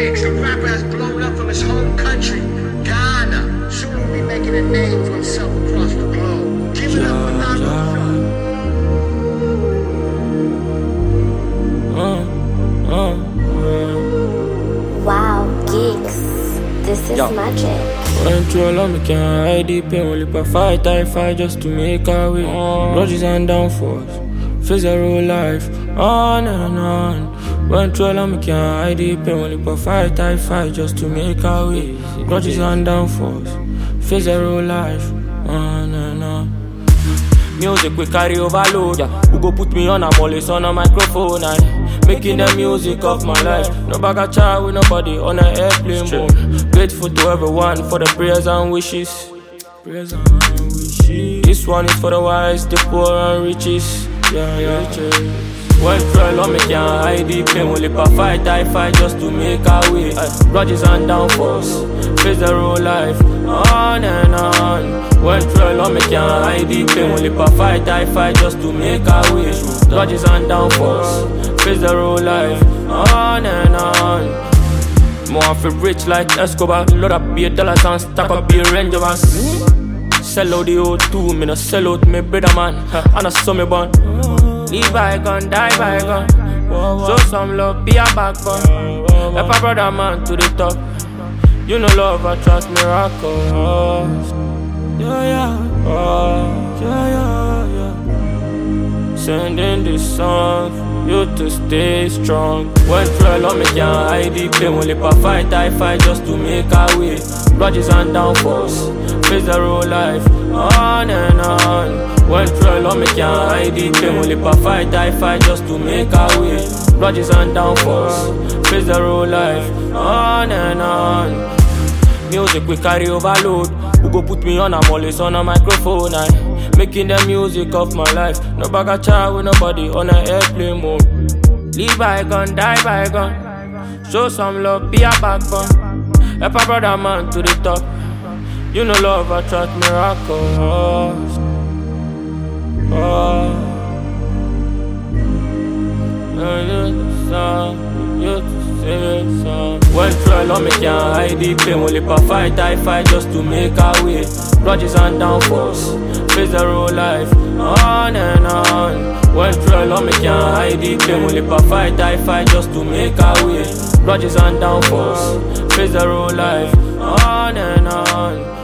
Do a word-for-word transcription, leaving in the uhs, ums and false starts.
remix. The rapper has blown up from his home country, Ghana. Soon he'll be making a name for himself across the globe. Give it up for Naruto. Uh, uh, uh. Wow, geeks, this is Yo. magic. Went through a lot, me can't hide the pain. Only per fight, I fight just to make our way. Grudges and downfalls, face a real life, on and on. Went through a lot, me can't hide the pain. Only per fight, I fight just to make our way. Grudges and downfalls, face a real life, on and on. Music we carry overload, yeah. Who go put me on, I'm always on a microphone, I making the music of my life. No bag of chat with nobody on an airplane mode. Grateful to everyone for the prayers and wishes. Prayers and wishes. This one is for the wise, the poor and riches. Yeah, yeah. Went through a lot, me can't hide the pain. Only per fight, I fight just to make our way. Grudges and downfalls, face the real life, on and on. Went through a lot, me can't hide the pain. Only per fight, I fight just to make our way. Grudges and downfalls, face the real life, on and on. More I feel rich like Escobar. Load up be a dollars and stack up be a range of us. Sell out the O two, me no sell out me brother man. And I saw me born. Live bygone, die bygone. Show some love, be a backbone. Help a brother man to the top. You know love, I trust miracles. Yeah, yeah, oh, yeah, yeah, yeah. Sending this song for you to stay strong. Went through a lot, me can't hide the pain. Only per fight, I fight just to make our way. Grudges and downfalls, face the real life, on and on. Went through a lot, me can't hide the pain. Only per fight, I fight just to make our way. Grudges and downfalls, face the real life, on and on. Music we carry overload. Who go put me on, I'm always on a microphone, I making the music of my life. No bag of chat with nobody on an airplane mode. Live bygone, die bygone. Show some love, be a backbone. Help a brother man to the top. You know love, I trust miracles. Oh, you song, you to sing song. Went through a lot, me can't hide the pain. Only per fight, I fight just to make our way. Grudges and downfalls, face the real life, on and on. Went through a lot, me can't hide the pain. Only per fight, I fight just to make our way. Grudges and downfalls, face the real life, on and on.